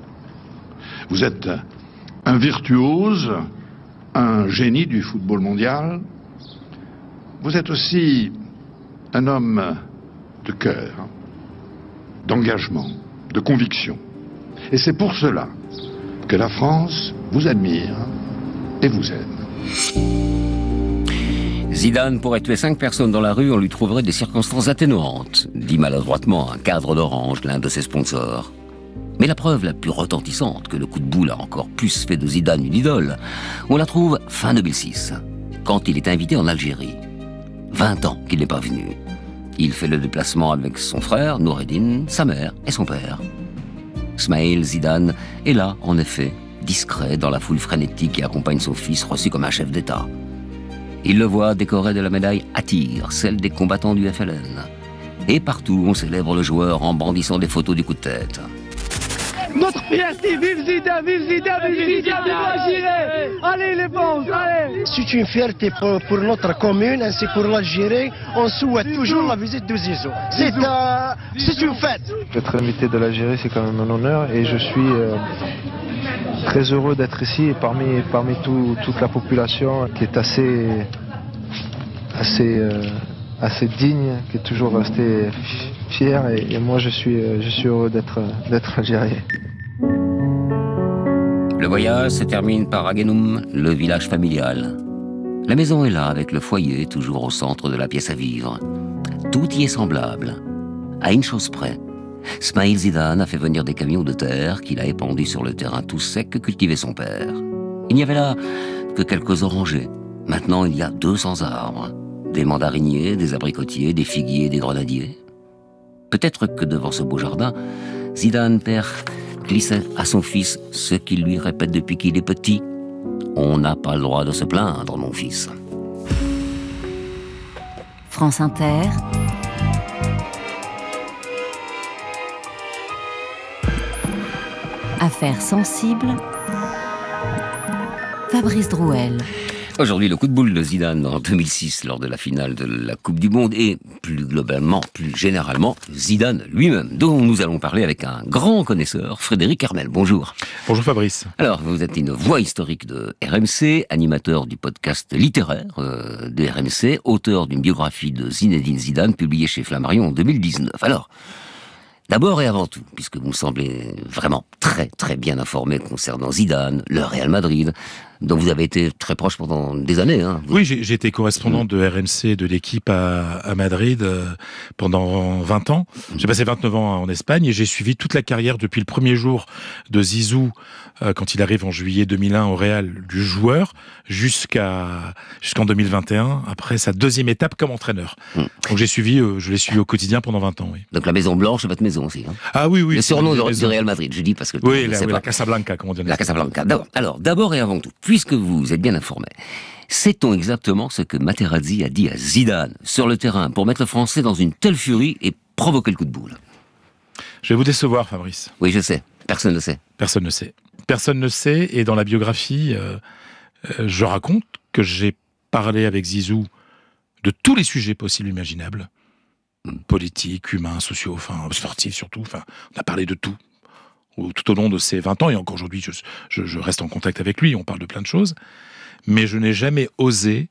[SPEAKER 21] Vous êtes un virtuose, un génie du football mondial. Vous êtes aussi un homme de cœur, d'engagement, de conviction. Et c'est pour cela que la France vous admire et vous aime.
[SPEAKER 2] Zidane pourrait tuer cinq personnes dans la rue, on lui trouverait des circonstances atténuantes, dit maladroitement un cadre d'Orange, l'un de ses sponsors. Mais la preuve la plus retentissante que le coup de boule a encore plus fait de Zidane une idole, on la trouve fin deux mille six, quand il est invité en Algérie. vingt ans qu'il n'est pas venu. Il fait le déplacement avec son frère, Noureddine, sa mère et son père. Smaïl Zidane est là, en effet, discret dans la foule frénétique qui accompagne son fils reçu comme un chef d'État. Il le voit décoré de la médaille Attir, celle des combattants du F L N. Et partout, on célèbre le joueur en brandissant des photos du coup de tête.
[SPEAKER 15] Notre fierté, vive Zidane, vive Zidane, vive Zidane, l'Algérie. Allez les bons, allez.
[SPEAKER 7] C'est une fierté pour, pour notre commune ainsi que pour l'Algérie. On souhaite toujours la visite de Zizou. C'est euh, c'est une fête.
[SPEAKER 22] Être invité de l'Algérie, c'est quand même un honneur et je suis euh, très heureux d'être ici parmi, parmi tout, toute la population qui est assez, assez, euh, assez digne, qui est toujours restée fière et, et moi je suis, je suis heureux d'être, d'être algérien.
[SPEAKER 2] Le voyage se termine par Agenoum, le village familial. La maison est là, avec le foyer toujours au centre de la pièce à vivre. Tout y est semblable. À une chose près, Smaïl Zidane a fait venir des camions de terre qu'il a épandus sur le terrain tout sec que cultivait son père. Il n'y avait là que quelques orangers. Maintenant, il y a deux cents arbres. Des mandariniers, des abricotiers, des figuiers, des grenadiers. Peut-être que devant ce beau jardin, Zidane père glissait à son fils ce qu'il lui répète depuis qu'il est petit. On n'a pas le droit de se plaindre, mon fils.
[SPEAKER 1] France Inter. Affaires sensibles. Fabrice Drouel.
[SPEAKER 2] Aujourd'hui, le coup de boule de Zidane en deux mille six lors de la finale de la Coupe du Monde et plus globalement, plus généralement, Zidane lui-même, dont nous allons parler avec un grand connaisseur, Frédéric Hermel. Bonjour.
[SPEAKER 23] Bonjour Fabrice.
[SPEAKER 2] Alors, vous êtes une voix historique de R M C, animateur du podcast littéraire euh, de R M C, auteur d'une biographie de Zinedine Zidane publiée chez Flammarion en deux mille dix-neuf. Alors, d'abord et avant tout, puisque vous me semblez vraiment très très bien informé concernant Zidane, le Real Madrid, dont vous avez été très proche pendant des années. Hein.
[SPEAKER 23] Oui, j'ai, j'ai été correspondant de R M C, de l'équipe à, à Madrid euh, pendant vingt ans. J'ai passé vingt-neuf ans en Espagne et j'ai suivi toute la carrière depuis le premier jour de Zizou, euh, quand il arrive en juillet deux mille un au Real, du joueur, jusqu'à jusqu'en deux mille vingt et un, après sa deuxième étape comme entraîneur. Mmh. Donc j'ai suivi, euh, je l'ai suivi au quotidien pendant vingt ans. Oui.
[SPEAKER 2] Donc la Maison Blanche, c'est votre maison aussi. Hein.
[SPEAKER 23] Ah oui, oui.
[SPEAKER 2] Le surnom du Real Madrid, je dis parce que...
[SPEAKER 23] Oui, la, oui la Casablanca, comme on dit.
[SPEAKER 2] La Casablanca. D'abord, alors, d'abord et avant tout, puisque vous êtes bien informé, sait-on exactement ce que Materazzi a dit à Zidane sur le terrain pour mettre le Français dans une telle furie et provoquer le coup de boule?
[SPEAKER 23] Je vais vous décevoir, Fabrice.
[SPEAKER 2] Oui, je sais. Personne ne sait.
[SPEAKER 23] Personne ne sait. Personne ne sait. Et dans la biographie, euh, euh, je raconte que j'ai parlé avec Zizou de tous les sujets possibles et imaginables. Politique, humain, sociaux, enfin, sportifs surtout. Enfin, on a parlé de tout. tout au long de ces vingt ans, et encore aujourd'hui, je, je, je reste en contact avec lui, on parle de plein de choses, mais je n'ai jamais osé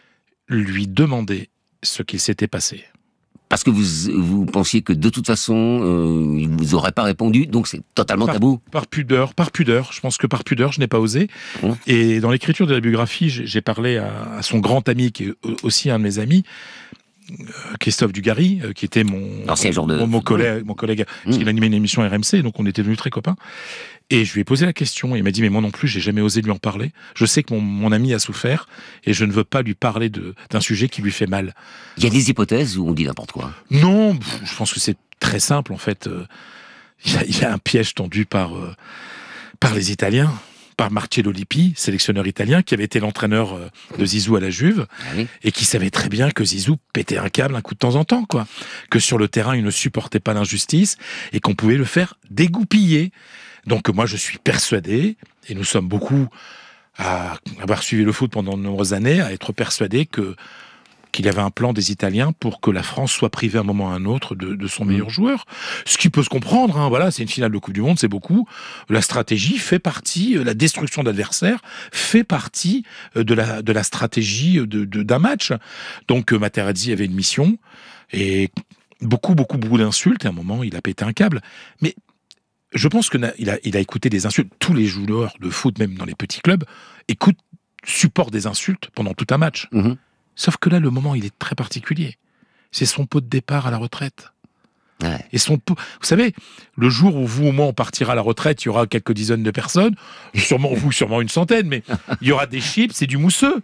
[SPEAKER 23] lui demander ce qu'il s'était passé.
[SPEAKER 2] Parce que vous, vous pensiez que de toute façon, euh, il vous aurait pas répondu, donc c'est totalement
[SPEAKER 23] par,
[SPEAKER 2] tabou.
[SPEAKER 23] Par pudeur, par pudeur. Je pense que par pudeur, je n'ai pas osé. Mmh. Et dans l'écriture de la biographie, j'ai, j'ai parlé à, à son grand ami, qui est aussi un de mes amis, Christophe Dugarry, qui était mon,
[SPEAKER 2] genre de...
[SPEAKER 23] mon, mon collègue, mon collègue mmh. parce qu'il animait une émission R M C, donc on était devenus très copains. Et je lui ai posé la question, et il m'a dit, mais moi non plus, j'ai jamais osé lui en parler. Je sais que mon, mon ami a souffert, et je ne veux pas lui parler de, d'un sujet qui lui fait mal.
[SPEAKER 2] Il y a des hypothèses où on dit n'importe quoi?
[SPEAKER 23] Non, je pense que c'est très simple, en fait. Il y a, il y a un piège tendu par, euh, par les Italiens, par Marcello Lippi, sélectionneur italien, qui avait été l'entraîneur de Zizou à la Juve,
[SPEAKER 2] ah oui.
[SPEAKER 23] et qui savait très bien que Zizou pétait un câble un coup de temps en temps, quoi. Que sur le terrain, il ne supportait pas l'injustice, et qu'on pouvait le faire dégoupiller. Donc moi, je suis persuadé, et nous sommes beaucoup à avoir suivi le foot pendant de nombreuses années, à être persuadés que qu'il y avait un plan des Italiens pour que la France soit privée à un moment ou à un autre de, de son mmh. meilleur joueur. Ce qui peut se comprendre, hein, voilà, c'est une finale de Coupe du Monde, c'est beaucoup. La stratégie fait partie, la destruction d'adversaires fait partie de la, de la stratégie de, de, d'un match. Donc Materazzi avait une mission, et beaucoup, beaucoup, beaucoup d'insultes, et à un moment, il a pété un câble. Mais je pense qu'il a, il a, il a écouté des insultes. Tous les joueurs de foot, même dans les petits clubs, écoutent, supportent des insultes pendant tout un match. Mmh. Sauf que là, le moment, il est très particulier. C'est son pot de départ à la retraite.
[SPEAKER 2] Ouais.
[SPEAKER 23] Et son pot... Vous savez, le jour où vous ou moi, on partira à la retraite, il y aura quelques dizaines de personnes, sûrement vous, sûrement une centaine, mais il y aura des chips et du mousseux.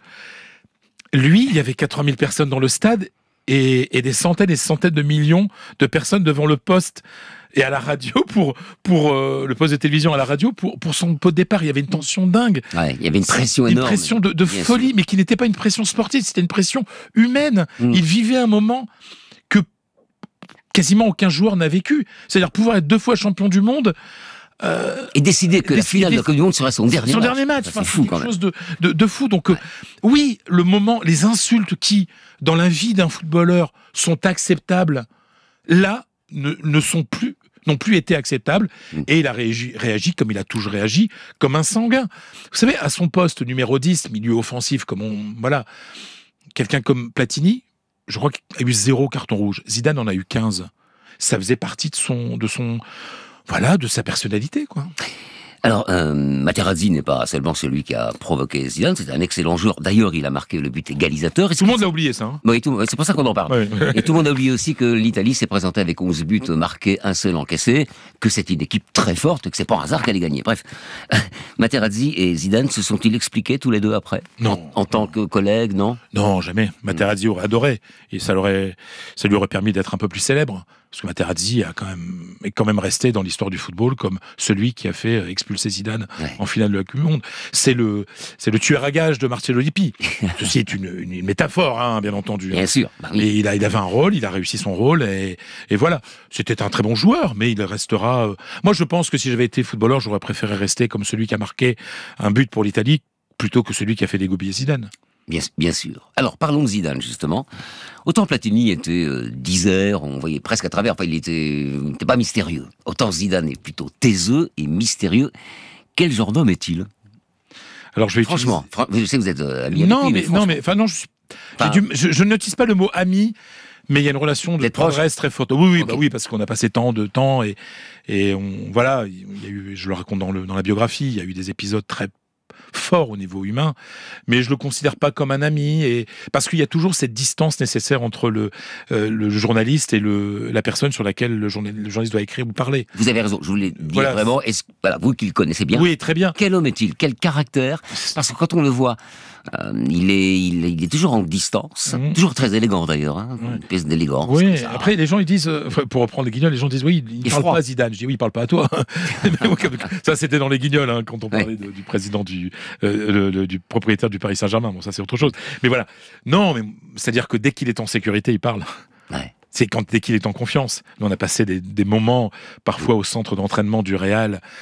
[SPEAKER 23] Lui, il y avait quatre-vingt mille personnes dans le stade, et, et des centaines et des centaines de millions de personnes devant le poste et à la radio, pour, pour euh, le poste de télévision à la radio, pour, pour son pot de départ. Il y avait une tension dingue.
[SPEAKER 2] Ouais, il y avait une pression énorme.
[SPEAKER 23] Une pression de, de folie, sûr. Mais qui n'était pas une pression sportive, c'était une pression humaine. Mmh. Il vivait un moment que quasiment aucun joueur n'a vécu. C'est-à-dire pouvoir être deux fois champion du monde.
[SPEAKER 2] Euh, et décider que décider, la finale de la Coupe du Monde serait son dernier
[SPEAKER 23] son
[SPEAKER 2] match.
[SPEAKER 23] Dernier match.
[SPEAKER 2] Ça,
[SPEAKER 23] enfin,
[SPEAKER 2] c'est fou,
[SPEAKER 23] quelque
[SPEAKER 2] quand même.
[SPEAKER 23] chose de, de, de fou. Donc, ouais. euh, oui, le moment, les insultes qui, dans la vie d'un footballeur, sont acceptables, là, ne, ne sont plus, n'ont plus été acceptables. Mmh. Et il a réagi, réagi comme il a toujours réagi, comme un sanguin. Vous savez, à son poste numéro dix, milieu offensif, comme on, voilà, quelqu'un comme Platini, je crois qu'il a eu zéro carton rouge. Zidane en a eu quinze. Ça faisait partie de son, de son, voilà, de sa personnalité, quoi.
[SPEAKER 2] Alors, euh, Materazzi n'est pas seulement celui qui a provoqué Zidane, c'est un excellent joueur. D'ailleurs, il a marqué le but égalisateur.
[SPEAKER 23] Tout le monde l'a oublié, ça. Hein.
[SPEAKER 2] Oui, tout, c'est pour ça qu'on en parle. Oui. Et tout le monde a oublié aussi que l'Italie s'est présentée avec onze buts marqués, un seul encaissé, que c'est une équipe très forte, que c'est pas un hasard qu'elle ait gagné. Bref, Materazzi et Zidane se sont-ils expliqués tous les deux après?
[SPEAKER 23] Non.
[SPEAKER 2] En, en tant que collègues, non?
[SPEAKER 23] Non, jamais. Materazzi aurait adoré. Et ça, l'aurait, ça lui aurait permis d'être un peu plus célèbre. Parce que Materazzi a quand même, est quand même resté dans l'histoire du football comme celui qui a fait expulser Zidane ouais. en finale de la Coupe du Monde. C'est le, c'est le tueur à gages de Marcello Lippi. Ceci est une, une, une métaphore, hein, bien entendu.
[SPEAKER 2] Bien
[SPEAKER 23] hein.
[SPEAKER 2] sûr. Bah oui.
[SPEAKER 23] Et il, a, il avait un rôle, il a réussi son rôle, et, et voilà. C'était un très bon joueur, mais il restera... Euh... Moi, je pense que si j'avais été footballeur, j'aurais préféré rester comme celui qui a marqué un but pour l'Italie, plutôt que celui qui a fait dégoupiller Zidane.
[SPEAKER 2] Bien, bien sûr. Alors, parlons de Zidane, justement. Autant Platini était euh, disert, on voyait presque à travers, enfin, il était, il était pas mystérieux. Autant Zidane est plutôt taiseux et mystérieux. Quel genre d'homme est-il?
[SPEAKER 23] Alors, je vais
[SPEAKER 2] Franchement,
[SPEAKER 23] utiliser...
[SPEAKER 2] fran- je sais que vous êtes euh, ami
[SPEAKER 23] non,
[SPEAKER 2] avec lui,
[SPEAKER 23] mais,
[SPEAKER 2] mais
[SPEAKER 23] non, mais, enfin, non, je, suis...
[SPEAKER 2] enfin,
[SPEAKER 23] dû... je, je n'utilise pas le mot ami, mais il y a une relation de tendresse très forte. Oui, oui, okay. bah oui, parce qu'on a passé tant de temps et, et on, voilà, il y a eu, je le raconte dans, le, dans la biographie, il y a eu des épisodes très fort au niveau humain, mais je le considère pas comme un ami, et parce qu'il y a toujours cette distance nécessaire entre le, euh, le journaliste et le, la personne sur laquelle le, journal, le journaliste doit écrire ou parler.
[SPEAKER 2] Vous avez raison, je voulais dire
[SPEAKER 23] voilà.
[SPEAKER 2] vraiment, est-ce, voilà, vous qui le connaissez bien.
[SPEAKER 23] Oui, très bien.
[SPEAKER 2] Quel homme est-il? Quel caractère? Parce que quand on le voit, euh, il, est, il, est, il est toujours en distance, mmh. toujours très élégant d'ailleurs, hein, ouais. une pièce d'élégance.
[SPEAKER 23] Oui, après les gens ils disent, euh, pour reprendre les Guignols, les gens disent oui, il, il parle froid. Pas à Zidane. Je dis oui, il parle pas à toi. Ça c'était dans les Guignols, hein, quand on parlait ouais. de, du président du, euh, le, le, du propriétaire du Paris Saint-Germain. Bon, ça c'est autre chose. Mais voilà, non, mais c'est-à-dire que dès qu'il est en sécurité, il parle.
[SPEAKER 2] Ouais.
[SPEAKER 23] C'est quand dès qu'il est en confiance. Nous, on a passé des, des moments parfois au centre d'entraînement du Real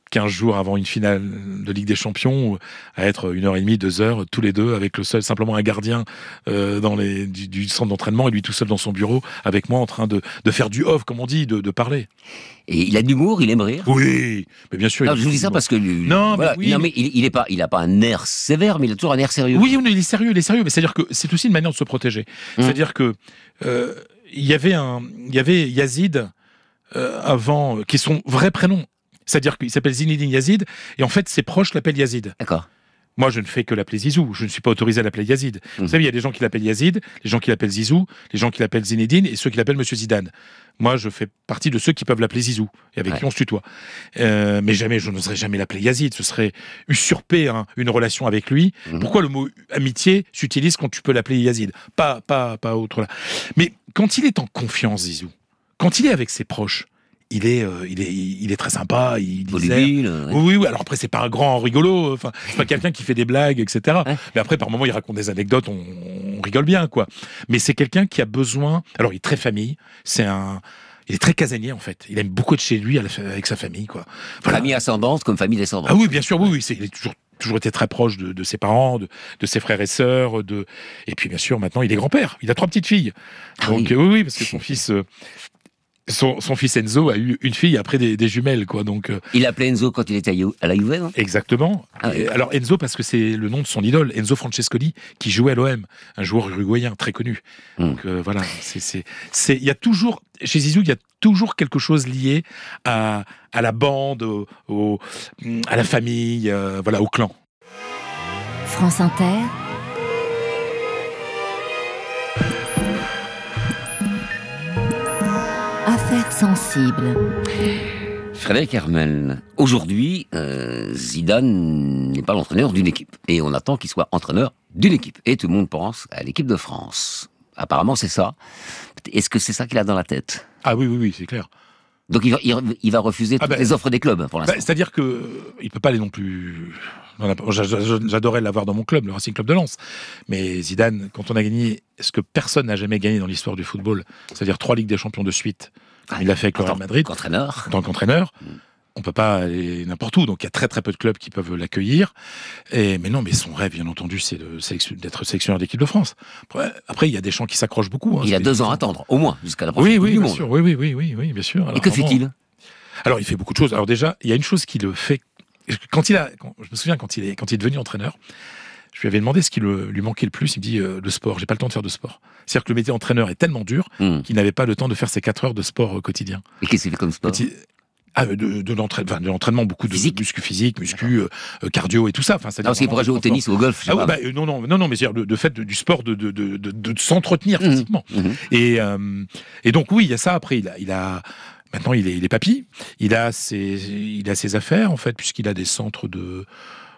[SPEAKER 23] quinze jours avant une finale de Ligue des Champions, à être une heure et demie, deux heures, tous les deux, avec le seul, simplement un gardien euh, dans les, du, du centre d'entraînement, et lui tout seul dans son bureau, avec moi en train de, de faire du off, comme on dit, de, de parler.
[SPEAKER 2] Et il a de l'humour, il aime rire.
[SPEAKER 23] Oui, mais bien sûr.
[SPEAKER 2] Non, je vous dis ça parce que lui,
[SPEAKER 23] non,
[SPEAKER 2] voilà,
[SPEAKER 23] mais, oui,
[SPEAKER 2] non, mais il, il est pas, il a pas un air sévère, mais il a toujours un air sérieux.
[SPEAKER 23] Oui, il est sérieux, il est sérieux, mais c'est-à-dire que c'est aussi une manière de se protéger. Mmh. C'est-à-dire que euh, il y avait un, il y avait Yazid euh, avant, euh, qui est son vrai prénom. C'est-à-dire qu'il s'appelle Zinedine Yazid, et en fait, ses proches l'appellent Yazid.
[SPEAKER 2] D'accord.
[SPEAKER 23] Moi, je ne fais que l'appeler Zizou. Je ne suis pas autorisé à l'appeler Yazid. Mmh. Vous savez, il y a des gens qui l'appellent Yazid, les gens qui l'appellent Zizou, les gens qui l'appellent Zinedine, et ceux qui l'appellent Monsieur Zidane. Moi, je fais partie de ceux qui peuvent l'appeler Zizou, et avec ouais. qui on se tutoie. Euh, mais jamais, je n'oserais jamais l'appeler Yazid. Ce serait usurper hein, une relation avec lui. Mmh. Pourquoi le mot amitié s'utilise quand tu peux l'appeler Yazid ? Pas, pas, pas autre là. Mais quand il est en confiance, Zizou, quand il est avec ses proches, Il est, euh, il est, il est très sympa. Il
[SPEAKER 2] Volubile, ouais.
[SPEAKER 23] Oui, oui. Alors après, c'est pas un grand rigolo. Enfin, c'est pas quelqu'un qui fait des blagues, et cetera. Ouais. Mais après, par moments, il raconte des anecdotes. On, on rigole bien, quoi. Mais c'est quelqu'un qui a besoin. Alors, il est très famille. C'est un. Il est très casanier, en fait. Il aime beaucoup être chez lui avec sa famille, quoi.
[SPEAKER 2] Voilà. Famille ascendante comme famille descendante.
[SPEAKER 23] Ah oui, bien sûr. Oui, oui. C'est, il est toujours. toujours été très proche de, de ses parents, de, de ses frères et sœurs, de et puis bien sûr maintenant il est grand-père. Il a trois petites filles.
[SPEAKER 2] Ah
[SPEAKER 23] Donc oui. oui, oui, parce que son fils. Euh, Son, son fils Enzo a eu une fille après des, des jumelles, quoi. Donc euh...
[SPEAKER 2] il l'appelait Enzo quand il était à la Juve, non ?
[SPEAKER 23] Exactement. Ah, oui. Alors Enzo parce que c'est le nom de son idole, Enzo Francescoli, qui jouait à l'O M, un joueur uruguayen très connu. Mm. Donc euh, voilà, c'est c'est c'est il y a toujours chez Zizou, il y a toujours quelque chose lié à à la bande, au, au à la famille, euh, voilà, au clan.
[SPEAKER 1] France Inter. Affaires sensibles.
[SPEAKER 2] Frédéric Hermel, aujourd'hui, euh, Zidane n'est pas l'entraîneur d'une équipe. Et on attend qu'il soit entraîneur d'une équipe. Et tout le monde pense à l'équipe de France. Apparemment, c'est ça. Est-ce que c'est ça qu'il a dans la tête ?
[SPEAKER 23] Ah oui, oui, oui, c'est clair.
[SPEAKER 2] Donc il va, il, il va refuser toutes ah ben, les offres des clubs pour l'instant.
[SPEAKER 23] Ben, c'est-à-dire qu'il ne peut pas aller non plus... J'adorais l'avoir dans mon club, le Racing Club de Lens. Mais Zidane, quand on a gagné ce que personne n'a jamais gagné dans l'histoire du football, c'est-à-dire trois Ligues des Champions de suite, ah, il l'a fait avec le Real Madrid.
[SPEAKER 2] Entraîneur.
[SPEAKER 23] En tant qu'entraîneur. Mm. On ne peut pas aller n'importe où. Donc il y a très très peu de clubs qui peuvent l'accueillir. Et, mais non, mais son rêve, bien entendu, c'est de sélection, d'être sélectionneur d'équipe de France. Après, après, il y a des gens qui s'accrochent beaucoup. Hein,
[SPEAKER 2] il a deux ans à attendre, au moins, jusqu'à la prochaine
[SPEAKER 23] oui,
[SPEAKER 2] Coupe
[SPEAKER 23] oui,
[SPEAKER 2] du
[SPEAKER 23] bien
[SPEAKER 2] Monde.
[SPEAKER 23] Sûr, oui, oui, oui, oui, oui, bien sûr. Alors,
[SPEAKER 2] et que
[SPEAKER 23] vraiment,
[SPEAKER 2] fait-il ?
[SPEAKER 23] Alors, il fait beaucoup de choses. Alors déjà, il y a une chose qui le fait... Quand il a, quand, je me souviens quand il est, quand il est devenu entraîneur, je lui avais demandé ce qui le, lui manquait le plus. Il me dit euh, le sport. J'ai pas le temps de faire de sport. C'est-à-dire que le métier d'entraîneur est tellement dur mmh. qu'il n'avait pas le temps de faire ses quatre heures de sport euh, quotidien.
[SPEAKER 2] Et qu'est-ce qu'il fait comme sport ?
[SPEAKER 23] il, ah, de, de, l'entraînement, de l'entraînement, beaucoup de
[SPEAKER 2] physique.
[SPEAKER 23] muscu physique, muscu, euh, cardio et tout ça. Enfin,
[SPEAKER 2] c'est parce qu'il pourrait jouer au tennis ou au golf.
[SPEAKER 23] Ah, ouais, bah, euh, non, non, non, non, mais c'est le, le fait de, du sport de, de, de, de, de s'entretenir mmh. physiquement. Mmh. Et, euh, et donc oui, il y a ça. Après, il a, il a Maintenant, il est, il est papy. Il a ses, il a ses affaires, en fait, puisqu'il a des centres de...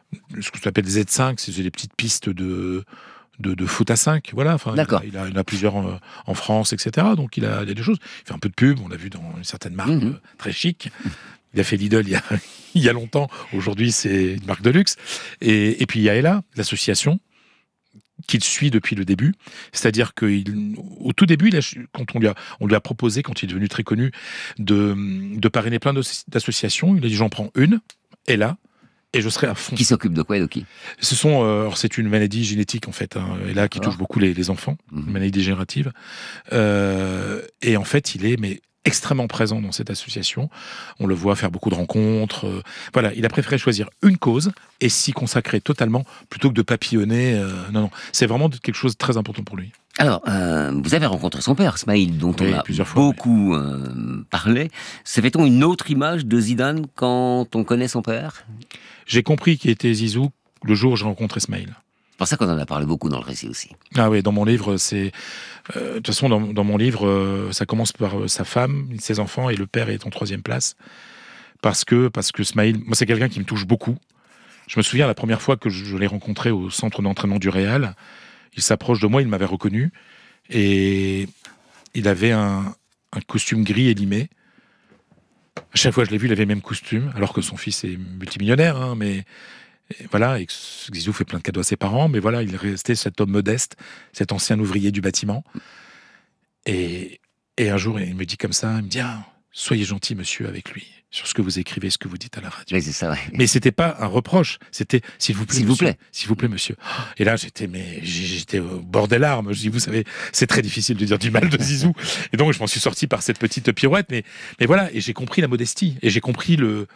[SPEAKER 23] ce que tu appelles des Z cinq, c'est des petites pistes de, de, de foot à cinq. Voilà. Enfin,
[SPEAKER 2] D'accord.
[SPEAKER 23] Il, a, il, a, il a plusieurs en, en France, et cetera. Donc, il a, il a des choses. Il fait un peu de pub. On l'a vu dans une certaine marque mmh. euh, très chic. Il a fait Lidl il y a, il y a longtemps. Aujourd'hui, c'est une marque de luxe. Et, et puis, il y a Ella, l'association, qu'il suit depuis le début, c'est-à-dire qu'au tout début, il a, quand on lui, a, on lui a proposé, quand il est devenu très connu, de, de parrainer plein d'associations, il a dit j'en prends une, et là, et je serai à fond.
[SPEAKER 2] Qui s'occupe de quoi et de qui ?
[SPEAKER 23] Ce sont, euh, alors c'est une maladie génétique en fait, hein, et là qui touche beaucoup les, les enfants, mmh. une maladie dégénérative, euh, et en fait il est mais extrêmement présent dans cette association. On le voit faire beaucoup de rencontres. Euh, voilà, il a préféré choisir une cause et s'y consacrer totalement plutôt que de papillonner. Euh, non, non, c'est vraiment quelque chose de très important pour lui.
[SPEAKER 2] Alors, euh, vous avez rencontré son père, Smaïl, dont
[SPEAKER 23] oui,
[SPEAKER 2] on a
[SPEAKER 23] plusieurs fois,
[SPEAKER 2] beaucoup oui. euh, parlé. Se fait-on une autre image de Zidane quand on connaît son père ?
[SPEAKER 23] J'ai compris qui était Zizou le jour où j'ai rencontré Smaïl.
[SPEAKER 2] C'est pour ça qu'on en a parlé beaucoup dans le récit aussi.
[SPEAKER 23] Ah oui, dans mon livre, c'est... Euh, de toute façon, dans, dans mon livre, euh, ça commence par euh, sa femme, ses enfants, et le père est en troisième place. Parce que, parce que Smaïl, moi, c'est quelqu'un qui me touche beaucoup. Je me souviens, la première fois que je, je l'ai rencontré au centre d'entraînement du Real, il s'approche de moi, il m'avait reconnu, et il avait un, un costume gris élimé. À chaque fois que je l'ai vu, il avait le même costume, alors que son fils est multimillionnaire, hein, mais... Et voilà, et Zizou fait plein de cadeaux à ses parents, mais voilà, il restait cet homme modeste, cet ancien ouvrier du bâtiment. Et, et un jour, il me dit comme ça, il me dit ah, soyez gentil, monsieur, avec lui. sur ce que vous écrivez, ce que vous dites à la radio.
[SPEAKER 2] Oui, c'est ça, ouais.
[SPEAKER 23] Mais c'était pas un reproche, c'était s'il vous plaît,
[SPEAKER 2] S'il vous
[SPEAKER 23] monsieur,
[SPEAKER 2] plaît.
[SPEAKER 23] s'il vous plaît, monsieur. Et là, j'étais, mais j'étais au bord des larmes. Je dis, vous savez, c'est très difficile de dire du mal de Zizou. Et donc, je m'en suis sorti par cette petite pirouette. Mais, mais voilà, et j'ai compris la modestie, et j'ai compris le,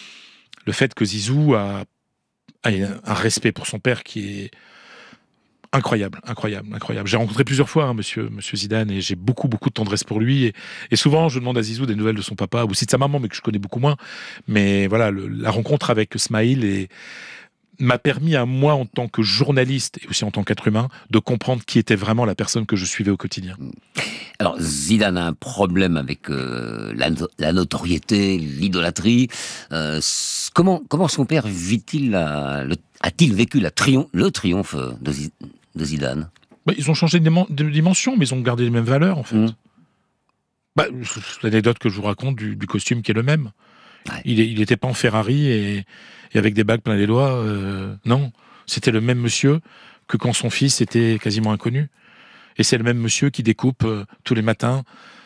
[SPEAKER 23] le fait que Zizou a, a un respect pour son père qui est incroyable, incroyable, incroyable. J'ai rencontré plusieurs fois hein, monsieur, monsieur Zidane et j'ai beaucoup, beaucoup de tendresse pour lui. Et, et souvent, je demande à Zizou des nouvelles de son papa, ou aussi de sa maman, mais que je connais beaucoup moins. Mais voilà, le, la rencontre avec Smaïl est, m'a permis à moi, en tant que journaliste et aussi en tant qu'être humain, de comprendre qui était vraiment la personne que je suivais au quotidien.
[SPEAKER 2] Alors, Zidane a un problème avec euh, la, la notoriété, l'idolâtrie. Euh, comment, comment son père vit-il la, le, a-t-il vécu la triomphe, le triomphe de, de Zidane?
[SPEAKER 23] Bah, ils ont changé de, de dimension, mais ils ont gardé les mêmes valeurs, en fait. Mmh. Bah, c'est l'anecdote que je vous raconte du, du costume qui est le même. Ouais. Il n'était pas en Ferrari et, et avec des bagues plein les doigts. Euh, non, c'était le même monsieur que quand son fils était quasiment inconnu. Et c'est le même monsieur qui découpe euh, tous les matins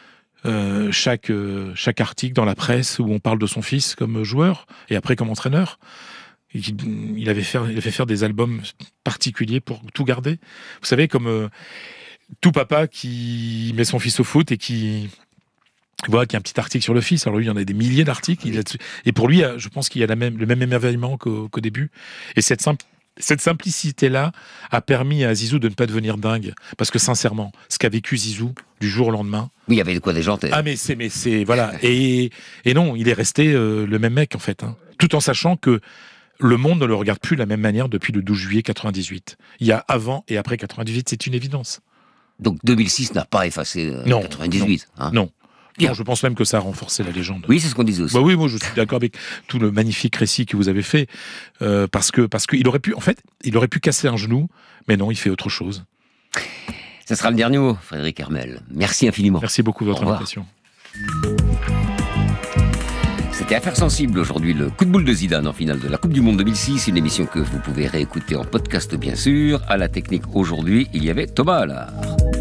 [SPEAKER 23] euh, chaque, euh, chaque article dans la presse où on parle de son fils comme joueur et après comme entraîneur. Il, il, avait, fait, il avait fait faire des albums particuliers pour tout garder. Vous savez, comme euh, tout papa qui met son fils au foot et qui... Voilà, qu'il y a un petit article sur le fils. Alors lui, il y en a des milliers d'articles. Il a... Et pour lui, je pense qu'il y a la même, le même émerveillement qu'au, qu'au début. Et cette, simple, cette simplicité-là a permis à Zizou de ne pas devenir dingue. Parce que sincèrement, ce qu'a vécu Zizou du jour au lendemain...
[SPEAKER 2] Oui, il y avait de quoi déjanter.
[SPEAKER 23] Ah, mais c'est... Mais c'est voilà. Et, et non, il est resté euh, le même mec, en fait. Hein. Tout en sachant que le monde ne le regarde plus de la même manière depuis le douze juillet quatre-vingt-dix-huit. Il y a avant et après quatre-vingt-dix-huit, c'est une évidence.
[SPEAKER 2] Donc deux mille six n'a pas effacé euh,
[SPEAKER 23] non,
[SPEAKER 2] quatre-vingt-dix-huit.
[SPEAKER 23] Non,
[SPEAKER 2] hein.
[SPEAKER 23] non. Non, je pense même que ça a renforcé la légende.
[SPEAKER 2] Oui, c'est ce qu'on disait aussi.
[SPEAKER 23] Bah oui, moi je suis d'accord avec tout le magnifique récit que vous avez fait, euh, parce que parce qu'il aurait pu, en fait, il aurait pu casser un genou, mais non, il fait autre chose.
[SPEAKER 2] Ça sera le dernier mot, Frédéric Hermel. Merci infiniment.
[SPEAKER 23] Merci beaucoup de votre invitation.
[SPEAKER 2] C'était Affaires sensibles aujourd'hui, le coup de boule de Zidane en finale de la Coupe du Monde deux mille six, une émission que vous pouvez réécouter en podcast bien sûr. À la technique aujourd'hui, il y avait Thomas Allard.